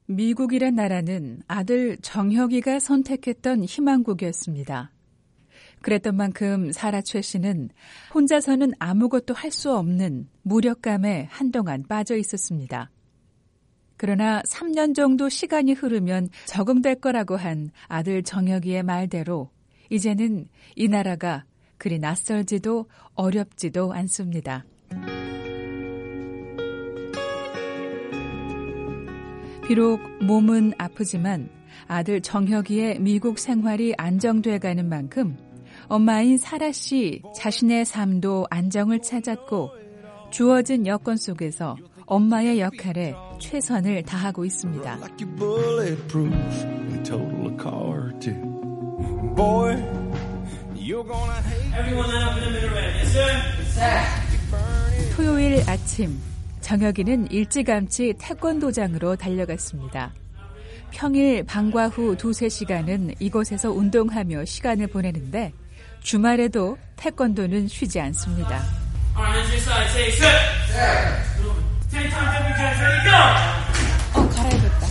미국이란 나라는 아들 정혁이가 선택했던 희망국이었습니다. 그랬던 만큼 사라 최 씨는 혼자서는 아무것도 할 수 없는 무력감에 한동안 빠져 있었습니다. 그러나 3년 정도 시간이 흐르면 적응될 거라고 한 아들 정혁이의 말대로 이제는 이 나라가 그리 낯설지도 어렵지도 않습니다. 비록 몸은 아프지만 아들 정혁이의 미국 생활이 안정돼가는 만큼 엄마인 사라 씨 자신의 삶도 안정을 찾았고 주어진 여건 속에서 엄마의 역할에 최선을 다하고 있습니다. 토요일 아침, 정혁이는 일찌감치 태권도장으로 달려갔습니다. 평일 방과 후 2-3시간은 이곳에서 운동하며 시간을 보내는데 주말에도 태권도는 쉬지 않습니다. 갈아입었다.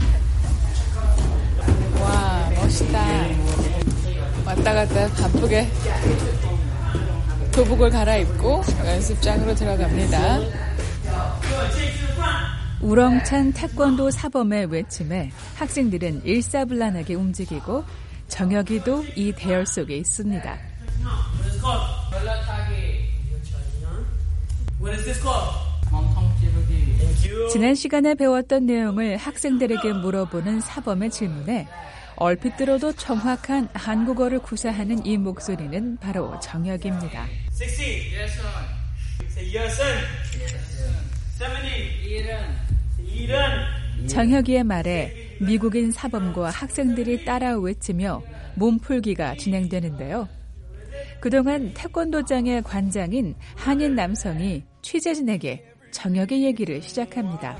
와, 멋있다. 왔다 갔다 바쁘게 교복을 갈아입고 연습장으로 들어갑니다. 우렁찬 태권도 사범의 외침에 학생들은 일사불란하게 움직이고 정혁이도 이 대열 속에 있습니다. 지난 시간에 배웠던 내용을 학생들에게 물어보는 사범의 질문에 얼핏 들어도 정확한 한국어를 구사하는 이 목소리는 바로 정혁입니다. 60. Yes, sir. Yes, sir. 70. 정혁이의 말에 미국인 사범과 학생들이 따라 외치며 몸풀기가 진행되는데요. 그동안 태권도장의 관장인 한인 남성이 취재진에게 정혁의 얘기를 시작합니다.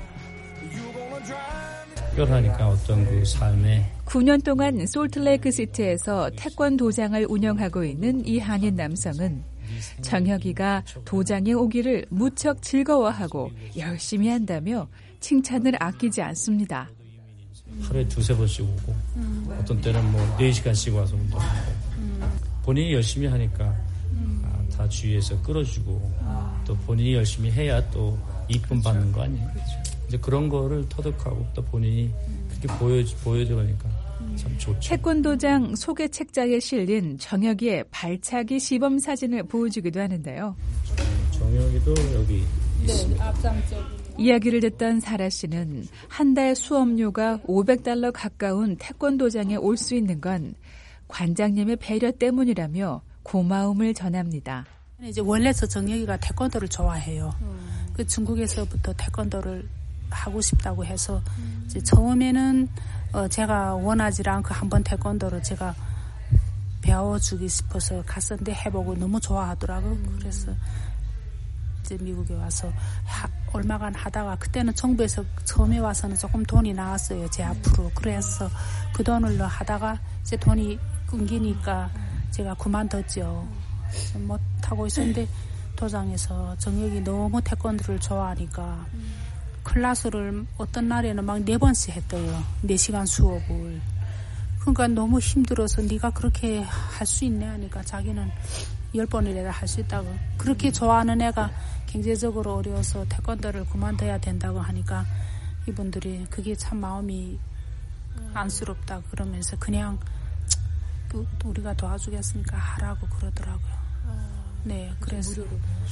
특별하니까 어떤 그 삶에 9년 동안 솔트레이크 시티에서 태권도장을 운영하고 있는 이 한인 남성은 정혁이가 도장에 오기를 무척 즐거워하고 열심히 한다며 칭찬을 아끼지 않습니다. 하루에 2-3번씩 오고 어떤 때는 뭐 4시간씩 와서 운동하고 본인이 열심히 하니까 다 주위에서 끌어주고 또 본인이 열심히 해야 또 이쁨 받는 거 아니에요. 이제 그런 거를 터득하고 또 본인이 그렇게 보여주니까 참 좋죠. 태권도장 소개 책자에 실린 정혁이의 발차기 시범 사진을 보여주기도 하는데요. 정혁이도 여기 있습니다. 앞장적으로. 이야기를 듣던 사라 씨는 한 달 수업료가 $500 가까운 태권도장에 올 수 있는 건 관장님의 배려 때문이라며 고마움을 전합니다. 이제 원래 저 정혁이가 태권도를 좋아해요. 그 중국에서부터 태권도를 하고 싶다고 해서 이제 처음에는 제가 원하지 않고 한번 태권도를 제가 배워주기 싶어서 갔었는데 해보고 너무 좋아하더라고요. 그래서 이제 미국에 와서 얼마간 하다가 그때는 정부에서 처음에 와서는 조금 돈이 나왔어요. 제 앞으로. 그래서 그 돈을 하다가 이제 돈이 끊기니까 제가 그만뒀죠. 못하고 있었는데 도장에서 정혁이 너무 태권도를 좋아하니까 클래스를 어떤 날에는 막 4번씩 했대요. 4시간 수업을. 그러니까 너무 힘들어서 네가 그렇게 할 수 있네 하니까 자기는 10번이라도 할 수 있다고. 그렇게 좋아하는 애가 경제적으로 어려워서 태권도를 그만둬야 된다고 하니까 이분들이 그게 참 마음이 안쓰럽다 그러면서 그냥 우리가 도와주겠으니까 하라고 그러더라고요. 네, 그래서.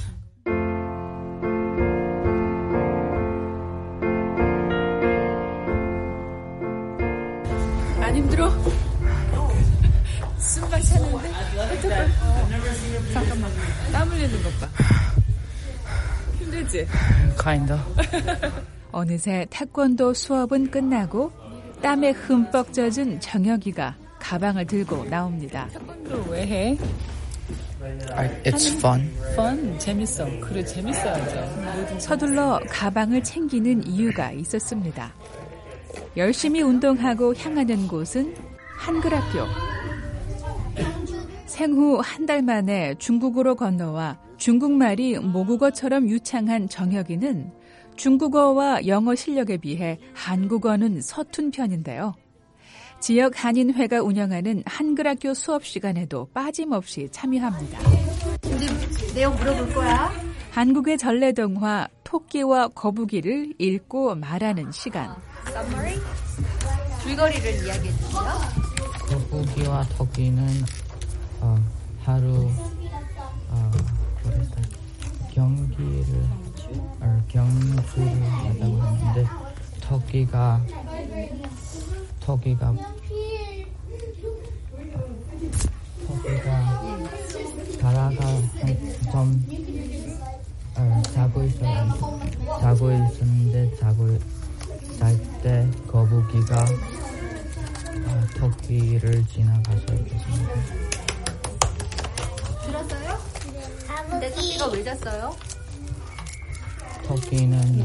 안 힘들어? 숨만 차는데? 잠깐만. 땀 흘리는 것 봐. 힘들지? Kinda. 어느새 태권도 수업은 끝나고 땀에 흠뻑 젖은 정혁이가 가방을 들고 나옵니다. 태권도 왜 해? It's fun. fun? 재밌어. 그래, 재밌어야죠. 서둘러 가방을 챙기는 이유가 있었습니다. 열심히 운동하고 향하는 곳은 한글학교. 생후 한 달 만에 중국으로 건너와 중국말이 모국어처럼 유창한 정혁이는 중국어와 영어 실력에 비해 한국어는 서툰 편인데요. 지역 한인회가 운영하는 한글학교 수업 시간에도 빠짐없이 참여합니다. 이제 내용 물어볼 거야. 한국의 전래동화 토끼와 거북이를 읽고 말하는 시간. Summary? 줄거리를 이야기해 주세요. 거북이와 토끼는 하루 경주를 하다고 하는데 토끼가 가라가 좀 자고 있었는데 잘 때 거북이가 토끼를 지나가서 있었습니다. 들었어요? 근데 토끼가 왜 잤어요? 토끼는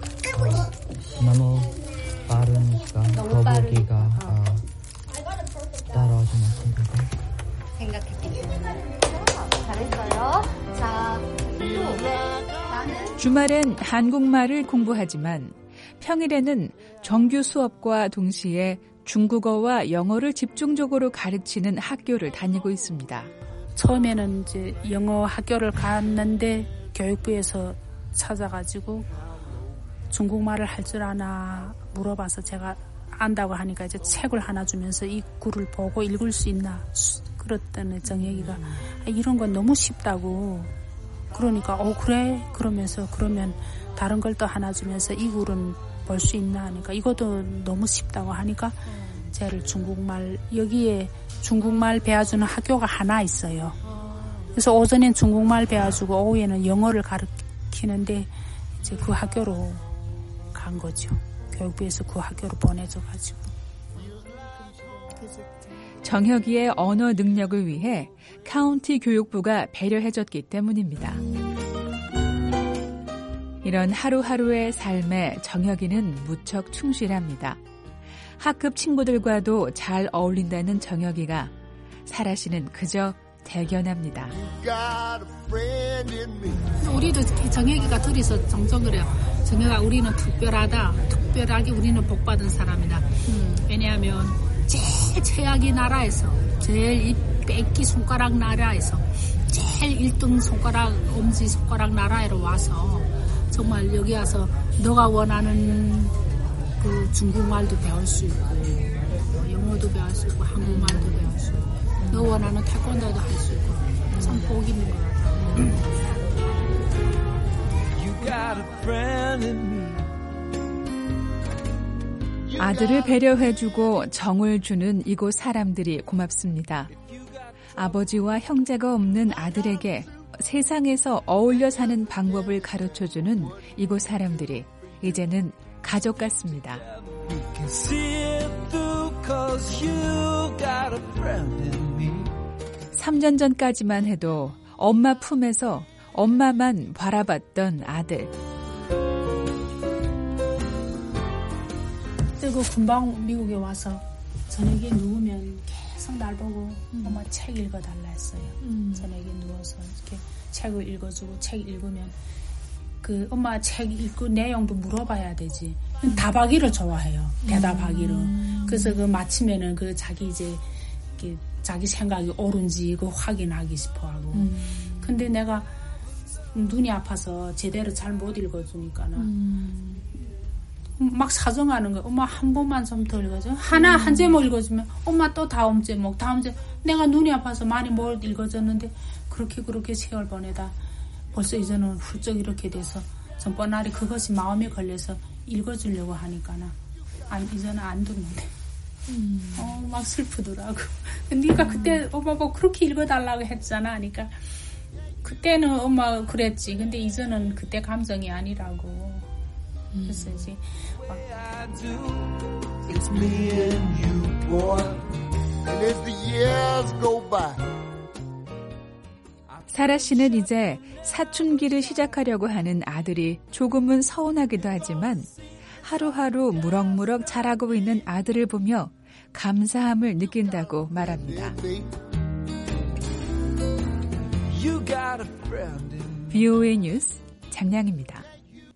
너무 빠르니까 거북이가 따라오지 못합니다. 생각했기 때문에. 잘했어요. 자, 나는 주말엔 한국말을 공부하지만 평일에는 정규 수업과 동시에 중국어와 영어를 집중적으로 가르치는 학교를 다니고 있습니다. 처음에는 이제 영어 학교를 갔는데 교육부에서 찾아가지고 중국말을 할 줄 아나 물어봐서 제가 안다고 하니까 이제 책을 하나 주면서 이 글을 보고 읽을 수 있나 그랬더니 정혁이가 이런 건 너무 쉽다고 그러니까 그래 그러면서 그러면 다른 걸 또 하나 주면서 이 글은 볼 수 있나 하니까 이것도 너무 쉽다고 하니까 쟤를 중국말 여기에 중국말 배워주는 학교가 하나 있어요. 그래서 오전엔 중국말 배워주고 오후에는 영어를 가르치는데 이제 그 학교로 간 거죠. 교육부에서 그 학교로 보내줘가지고. 정혁이의 언어 능력을 위해 카운티 교육부가 배려해줬기 때문입니다. 이런 하루하루의 삶에 정혁이는 무척 충실합니다. 학급 친구들과도 잘 어울린다는 정혁이가 사라 씨는 그저 대견합니다. 우리도 정혁이가 둘이서 종종 그래요. 정혁아 우리는 특별하게 우리는 복받은 사람이다. 왜냐하면 제일 최악의 나라에서 제일 이 뺏기 손가락 나라에서 제일 1등 손가락 엄지 손가락 나라로 와서 정말 여기 와서 너가 원하는 그 중국말도 배울 수 있고 영어도 배울 수 있고 한국말도 배울 수 있고 너 원하는 태권도도 할 수 있고 참 복 있는 것 같아요. 아들을 배려해주고 정을 주는 이곳 사람들이 고맙습니다. 아버지와 형제가 없는 아들에게 세상에서 어울려 사는 방법을 가르쳐주는 이곳 사람들이 이제는 가족 같습니다. 3년 전까지만 해도 엄마 품에서 엄마만 바라봤던 아들. 그리고 금방 미국에 와서 저녁에 누우면 계속 날 보고 엄마 책 읽어달라 했어요. 저녁에 누워서 이렇게 책을 읽어주고 책 읽으면 그 엄마 책 읽고 내용도 물어봐야 되지. 답하기를 좋아해요. 대답하기를. 그래서 그 마침에는 그 자기 이제 자기 생각이 옳은지 그 확인하기 싶어하고. 근데 내가 눈이 아파서 제대로 잘 못 읽어주니까는 막 사정하는 거야. 엄마 한 번만 좀 더 읽어줘. 한 제목 읽어주면 엄마 또 다음 제목. 내가 눈이 아파서 많이 못 읽어줬는데 그렇게 세월 보내다 벌써 이제는 훌쩍 이렇게 돼서 전 뻔하리 그것이 마음에 걸려서 읽어주려고 하니까는 이제는 안 듣는데 막 슬프더라고. 네가 그때 엄마 뭐 그렇게 읽어달라고 했잖아 하니까 그때는 엄마 그랬지. 근데 이제는 그때 감정이 아니라고. 그래서 이제 It's me and you, boy. And as the years go by. 사라 씨는 이제 사춘기를 시작하려고 하는 아들이 조금은 서운하기도 하지만 하루하루 무럭무럭 자라고 있는 아들을 보며 감사함을 느낀다고 말합니다. VOA 뉴스 장량입니다.